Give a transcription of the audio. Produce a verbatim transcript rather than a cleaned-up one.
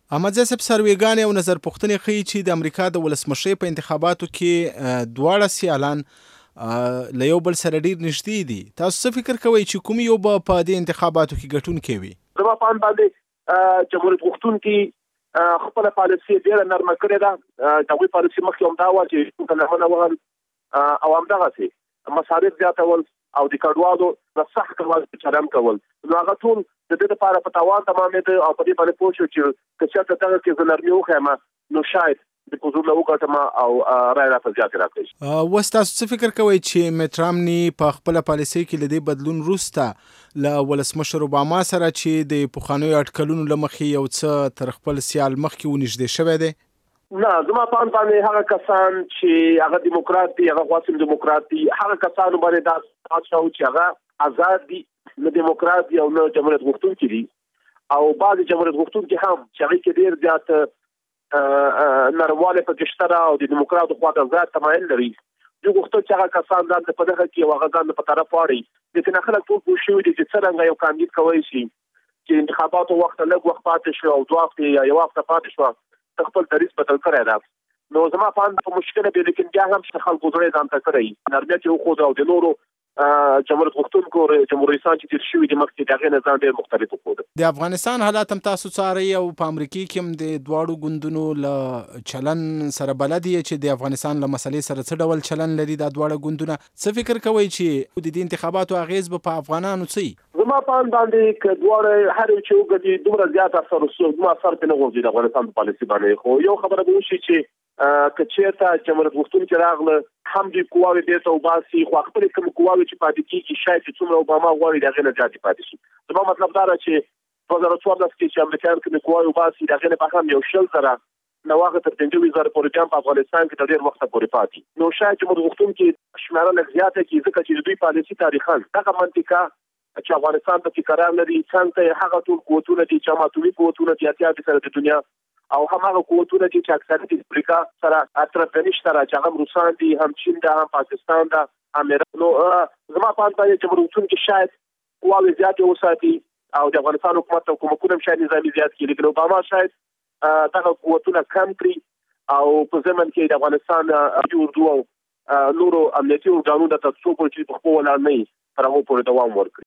احمدزی صاحب سروېګانې او نظر پوښتنې ښیي چې د امریکا د ولسمشرۍ په انتخاباتو کې دواړه سیالان له یو بل سره ډېر نږدې دي. تاسو څه فکر کوئ چې کوم یو به په دې انتخاباتو کې ګټونکی وي؟ زما په اند باندې جمهوریت غوښتونکي خپله پالیسي ډېره نرمه کړې ده. د هغوی پالیسي مخکې همدا وه چې کلمونه وهل او همدغسې مصارف زیاتول او د کډوالو د سخت کول چلند کول. نو هغه ټول د دې لپاره په تاوان تمامېده او په دې باندې پوه شو چې که چېرته دغه کې زه نرمي وښیم نو شاید د حضور له وګټم او رایه راته زیاتې راکړي. اوس تاسو څه فکر کوئ چې میټ رامني په خپله پالیسۍ کې له دې بدلون وروسته له ولسمشر اوباما سره چې د پخوانیو اټکلونو له مخې یو څه تر خپل سیال مخکې ونږدې شوی دی؟ نه، زما په اند باندې هغه کسان چې هغه دیموکرات دي، هغه غواصم دیموکرات دي، هغه کسانو باندې دا احساس چې هغه آزاد دي، نه دیموکرات دي او نه جمهوریت غوښتونکي دي. او بعضې جمهوریت غوښتونکي هم چې هغې کې ډېر زیات نرموالی پکې شته ده او د دیموکراتو خواته زیات تمایل لري. دوی غوښتل چې هغه کسان ځان په دغه کې او هغه ځان په طرف واړوي. لیکن خلک ټول پوه شوي دي چې څرنګه یو کاندید کولی شي چې انتخاباتو وخت لږ وخت پاتې شو او دوه هفتې یا یو هفته پاتې شوه خپل دریځ بدل کړی ده. نو زما په اند په مشکله دی، لیکن بیا هم چې خلکو زړه یې ځان ته کړی، نرمیت یې وښود او د نورو جمهوریت غوښتونکو جمهوریتان چې تېر شوي دي مخکې د هغې نه ځان ډېر مختلف وښود. د افغانستان حالات هم تاسو څارئ او په امریکې کې هم د دواړو ګوندونو له چلن سره بلد یې چې د افغانستان له مسلې سره څه ډول چلن لري دا دواړه ګوندونه. څه فکر کوئ چې د دې انتخاباتو اغېز به په افغانانو څه وي؟ زما په اند باندې که دواړه هر یو چې وګټي دومره زیات اثر دومره اثر پرې نه غورځي د افغانستان په پالیسي باندې. خو یو خبره به وشي چې که چېرته جمهوریت غوښتونکي راغله هم دوی قواوې بېرته وباسي، خو خپلې کومې قواوې چې پاتې کېږي شاید چې څومره اوباما غواړي د هغې نه زیاتې پاتې شي. زما مطلب دا ده چې دوه زره څوارلس کې چې امریکایان کومې قواوې وباسي د هغې نه به هم یو شل زره نه واخله تر پنځه ویشت زره پورې بیا په افغانستان کې تر ډېر وخته پورې پاتې. نو شاید جمهوریت غوښتونکي شمېره لږ زیاته کړي ځکه چې د دوی پالیسي تاریخاً دغه منطقه چې افغانستان پکې قرار لري څنګ ته هغه ټول قوتونه دي چې هم اتومي قوتونه دي اتیا فیصده د دنیا او هم هغه قوتونه دي چې اکثریت افریقا سره اطرافیاني شته چې هغه هم روسان دي، هم چین ده، هم پاکستان ده، هم ایران. نو زما په اند باندې جمهوریت غوښتونکي شاید قواوې زیاتې وساتي او د افغانستان حکومت او کومکونه هم شاید نظامي زیات کړي، لیکن اوباما شاید دغه قوتونه کم کړي او په ضمن کې د افغانستان اردو او نورو امنیتي ارګانونو ته څو پورې چې په خپل ولاړ نه وي تر هغو پورې دوام ورکړي.